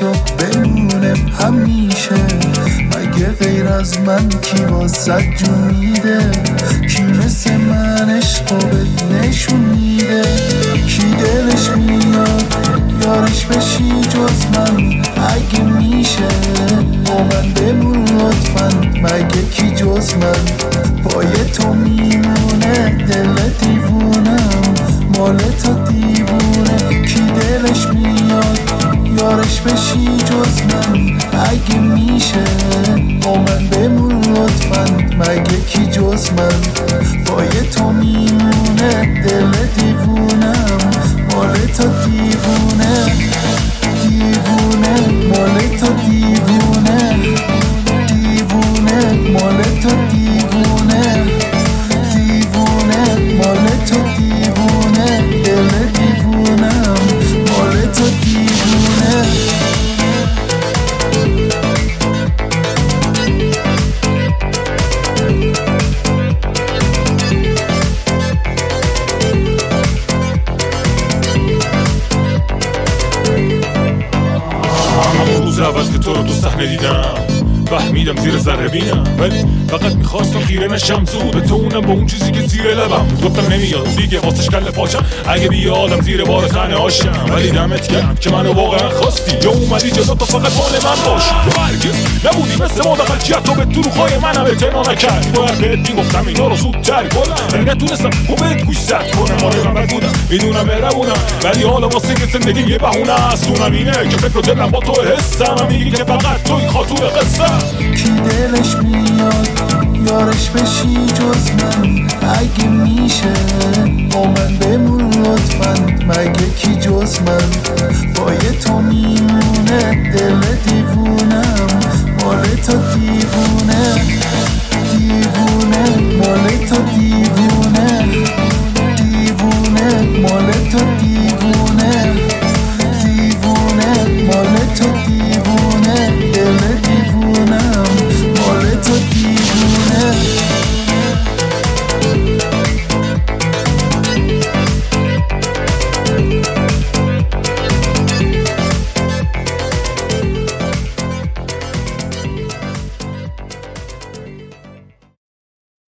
تو بمونه همیشه. مگه غیر از من کی واسه جون میده؟ کی مثل من عشقو بهت نشون میده؟ کی دلش میاد یارش بشی جز من؟ اگه میشه با من بمون لطفاً. مگه کی جز من پای تو میمونه؟ دل دیوونم مال تو دیوونه. کی دلش میاد یارش بشی جز من؟ اگه میشه با من بمون لطفاً. مگه کی جز من پای تو میمونه؟ دل دیوونم مال تو دیوونه. دیوونه مال تو دیوونه. دیوونه مال تو دیوونه. دیوونه مال تو دیوونه. دل دیوونم مال تو دیوونه. همون روز اول که تو رو تو صحنه دیدم فهمیدم زیر ذره بینم، ولی فقط میخواستم خیره نشم زود تو اونم با اون چیزی که زیر لبم. گفتم نمیاد دیگه واسش کله پاشم اگه بیادم زیر بار خنه هاشم. ولی دمت گرم که منو واقعا خواستی یا اومدی جدا تا فقط مال من باشی. تو هرگز نبودی مثل ما دقیقیت تو به تو روخای منم اعتنا نکردی. باید بهت میگفتم اینا رو زودتر کنم، نتونستم خوبت گوش زد کنم. آره من بد بودم میدونم مهربونم، ولی حالا واسه که زندگی یه بهونه است. اونم اینه که فکر و دلم با تو حسم. میگی که فقط توی خاطور قصه. کی دلش میاد یارش بشی جز من؟ اگه میشه با من بمون لطفاً. مگه کی جز من